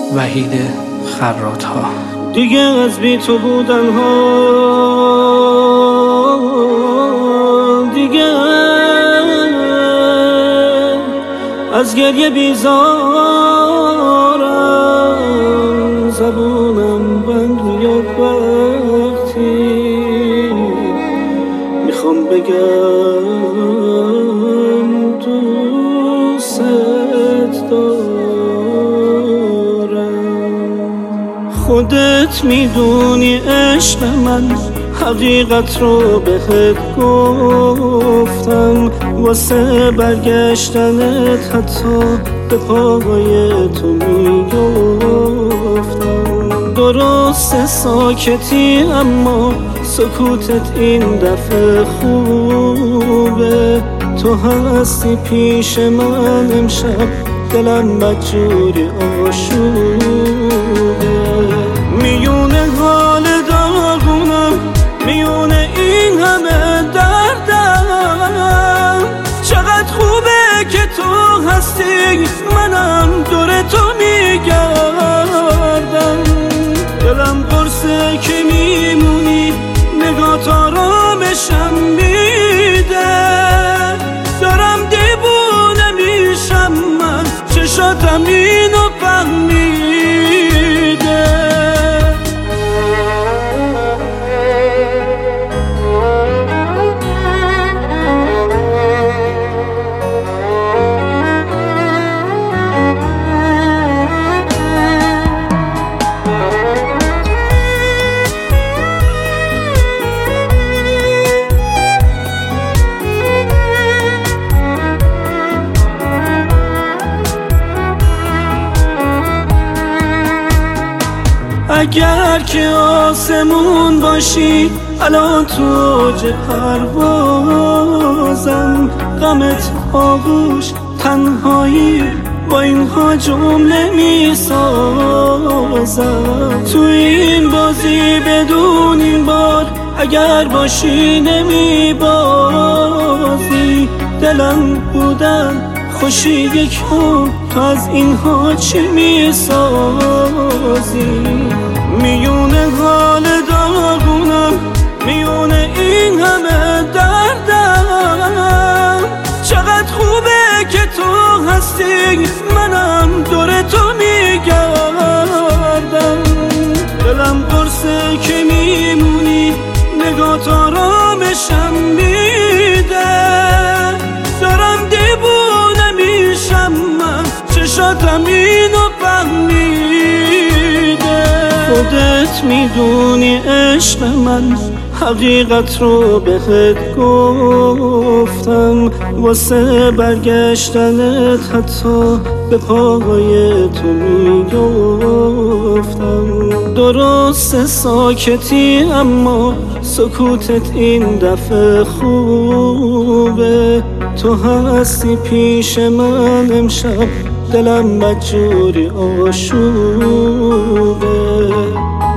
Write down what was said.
وحید خراط‌ها. دیگه از بی تو بودن ها، دیگه از گریه بیزارم، زبونم بند میاد وقتی میخوام بگم دوست دارم. خودت میدونی عشق من، حقیقت رو بهت گفتم، واسه برگشتنت حتی به پای تو میگفتم. درست ساکتی اما سکوتت این دفعه خوبه، تو هستی پیش من امشب، دلم بدجوری آشوبه. میونه حال داغونم، میونه این همه دردم، چقدر خوبه که تو هستی، منم دور تو میگردم. دلم قرصه که میمونی، نگات آرامشم میده، دارم دیوونه میشم من، چشاتم اینو فهمیده. اگر که آسمون باشی الان تو اوج پروازم، غمت آغوش تنهایی با اینها جمله میسازم. تو این بازی بدون این بار اگر باشی نمیبازی، دلم بودن خوشی یک تو از اینها چی میسازی. میونه حال داغونم، میونه این همه دردم، چقدر خوبه که تو هستی، منم دور تو میگردم. دلم قرصه که میمونی، نگات آرامشم میده، دارم دیوونه میشم من، چشاتم اینو فهمیده. خودت میدونی عشق من، حقیقت رو بهت گفتم، واسه برگشتنت حتی به پای تو میگفتم. درست ساکتی اما سکوتت این دفعه خوبه، تو هستی پیش من امشب، دلم بدجوری آشوبه.